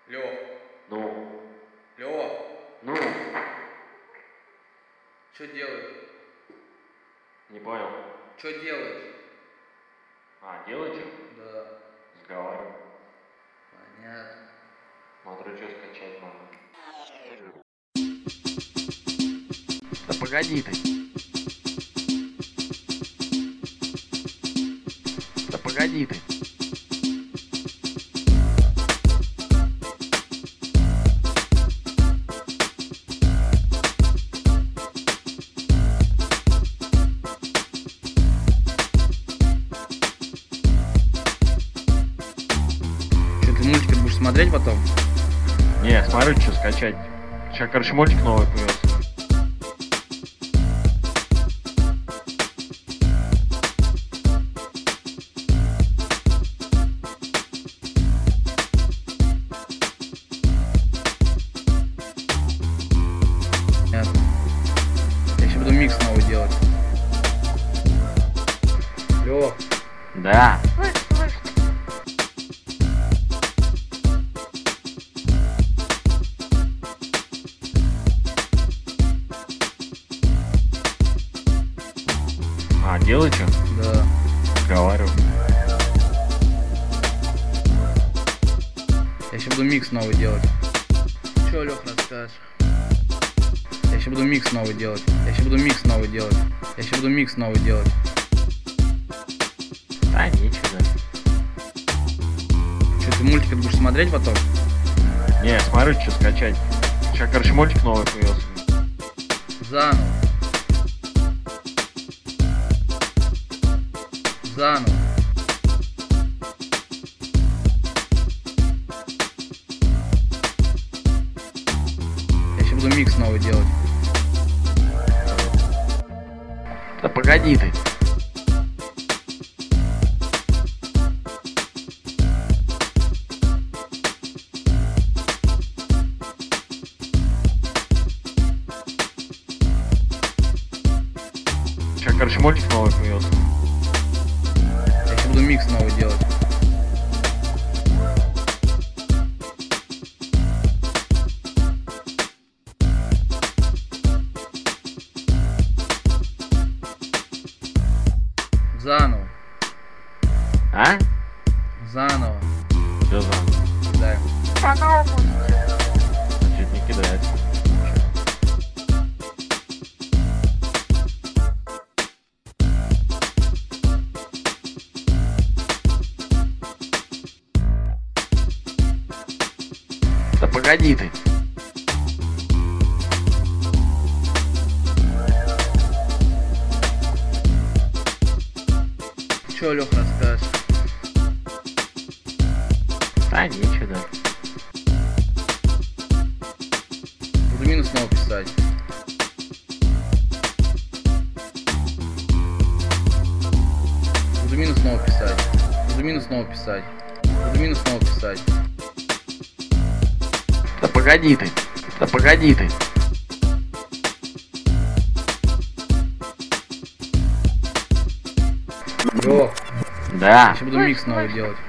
Лёх, Ну, Лёх, ну, что делаешь? не понял. Что делаешь? Делаете? Да, Разговариваю. понятно. Смотрю, что скачать надо. Да погоди ты. Да погоди ты. Что, ты мультики будешь смотреть потом? Не, смотрю, что скачать. Сейчас, короче, мультик новый появился. Понятно. Я сейчас буду микс новый делать. Лёх, Да. Делаете? да. Разговариваю. Я сейчас буду микс новый делать. Чё, Лёх, расскажешь? Я сейчас буду микс новый делать. Я сейчас буду микс новый делать. Я сейчас буду микс новый делать. Да, ничего. Что, ты мультики будешь смотреть потом? Не, смотрю, что скачать. Сейчас, короче, мультик новый появился. Заново. Заново. Я сейчас буду микс новый делать. Да погоди ты. Сейчас, короче, мультик новый появился. Я сейчас буду микс новый делать. Заново. Заново. Что за? Кидаем. Чуть не кидается. Да погоди ты. Чё, Лёх, расскажешь? Да, ничего, да. Буду минус снова писать. Буду минус снова писать. Буду минус снова писать. Буду минус снова писать. Да погоди ты. Да погоди ты. Лёх, Да. я сейчас буду микс новый делать.